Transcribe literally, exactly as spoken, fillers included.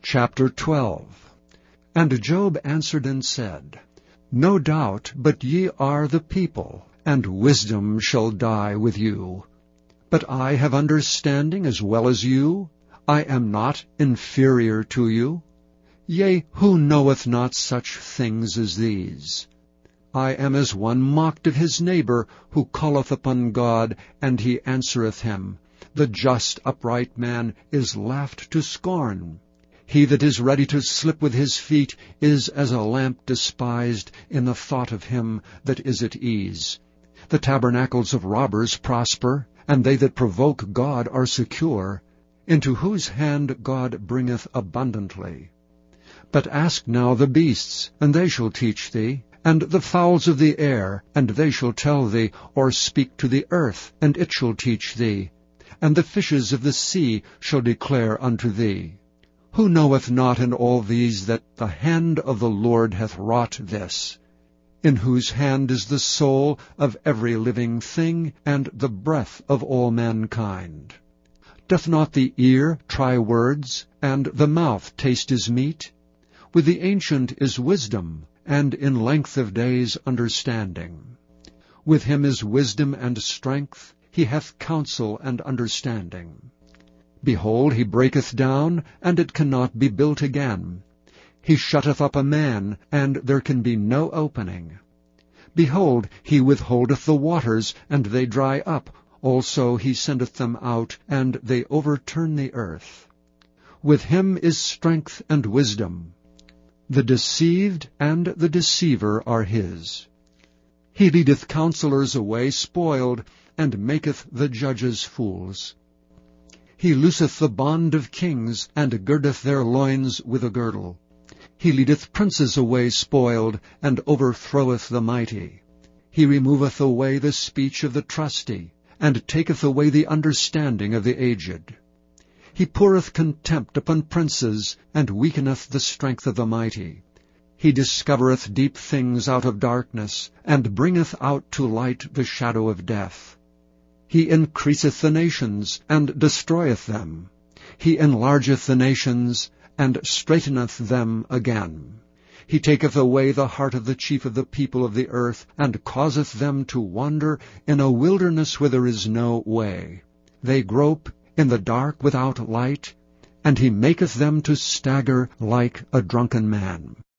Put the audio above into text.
Chapter twelve. And Job answered and said, No doubt but ye are the people, and wisdom shall die with you. But I have understanding as well as you. I am not inferior to you. Yea, who knoweth not such things as these? I am as one mocked of his neighbor, who calleth upon God, and he answereth him. The just upright man is laughed to scorn. He that is ready to slip with his feet is as a lamp despised in the thought of him that is at ease. The tabernacles of robbers prosper, and they that provoke God are secure, into whose hand God bringeth abundantly. But ask now the beasts, and they shall teach thee, and the fowls of the air, and they shall tell thee, or speak to the earth, and it shall teach thee, and the fishes of the sea shall declare unto thee. Who knoweth not in all these that the hand of the Lord hath wrought this? In whose hand is the soul of every living thing, and the breath of all mankind? Doth not the ear try words, and the mouth taste his meat? With the ancient is wisdom, and in length of days understanding. With him is wisdom and strength, he hath counsel and understanding. Behold, he breaketh down, and it cannot be built again. He shutteth up a man, and there can be no opening. Behold, he withholdeth the waters, and they dry up. Also he sendeth them out, and they overturn the earth. With him is strength and wisdom. The deceived and the deceiver are his. He leadeth counselors away spoiled, and maketh the judges fools. He looseth the bond of kings, and girdeth their loins with a girdle. He leadeth princes away spoiled, and overthroweth the mighty. He removeth away the speech of the trusty, and taketh away the understanding of the aged. He poureth contempt upon princes, and weakeneth the strength of the mighty. He discovereth deep things out of darkness, and bringeth out to light the shadow of death. He increaseth the nations, and destroyeth them. He enlargeth the nations, and straighteneth them again. He taketh away the heart of the chief of the people of the earth, and causeth them to wander in a wilderness where there is no way. They grope in the dark without light, and he maketh them to stagger like a drunken man.